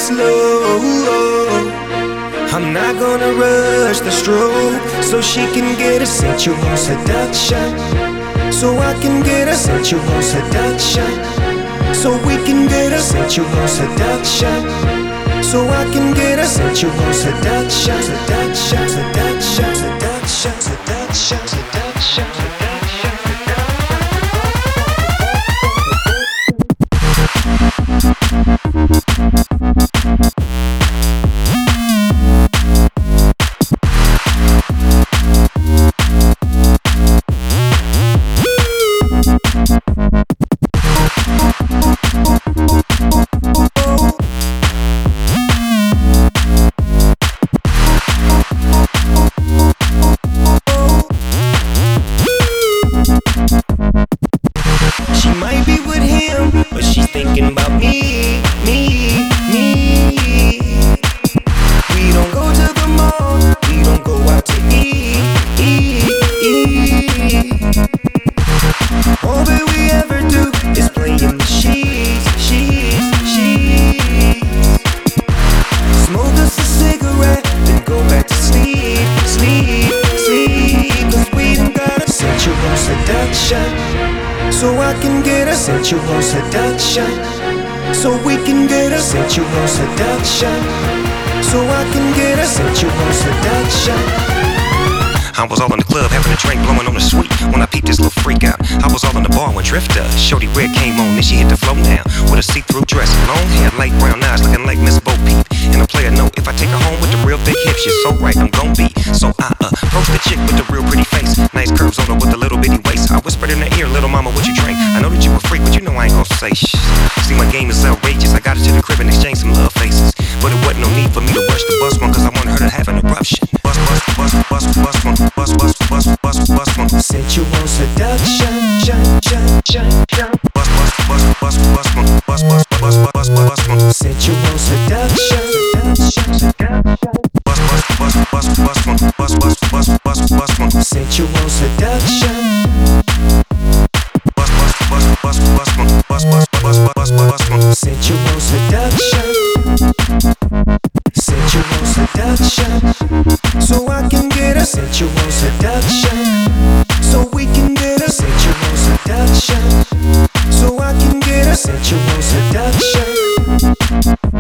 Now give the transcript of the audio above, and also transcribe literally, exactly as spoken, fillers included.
slow. I'm not gonna rush the stroke, so she can get a sensual seduction. So I can get a sensual seduction. So we can get a sensual seduction. So I can get a sensual seduction. Seduction, seduction, seduction, seduction, seduction, seduction. But she's thinking about me, me, me. We don't go to the mall, we don't go out to eat, eat, eat. All that we ever do is play in the sheets, sheets, sheets. Smoke us a cigarette, then go back to sleep, sleep, sleep. Cause we done got a sensual seduction. So I can get a sensual seduction. So we can get a sensual seduction. So I can get a sensual seduction. I was all in the club having a drink, blowing on the sweet when I peeped this little freak out. I was all in the bar when Drifter, Shorty Red came on, and she hit the flow now with a see-through dress, long hair, light brown eyes, looking like Miss Bo Peep. And a player note, if I take her home with the real thick hips, she's so right, I'm gon' be. So I uh, approached the chick with the real pretty face, nice curves on her with a little bitty waist. I whispered in her ear, little mama, what you drink? I know that you a freak, but you know I ain't gon' say shh. See, my game is outrageous. I got her to the crib and exchanged some love faces, but it wasn't no need for me to rush the bus one, cause I wanted her to have an eruption. Bus, bus, bus, bus, bus one, bus, bus, bus, bus, bus one. Sensual seduction, shun, shun, shun, shun. Bus, bus, bus, bus, bus one, bus, bus, bus, bus, bus one. Sensual seduction, seduction, seduction. Bus, bus, bus, bus, bus one, bus, bus, bus, bus, bus one. Sensual seduction. Bus, bus, bus, bus, bus one, bus, bus, bus, bus, bus one. Sensual seduction. Sensual seduction. So I can get a sensual seduction. So we can get a sensual seduction. So I can get a sensual seduction.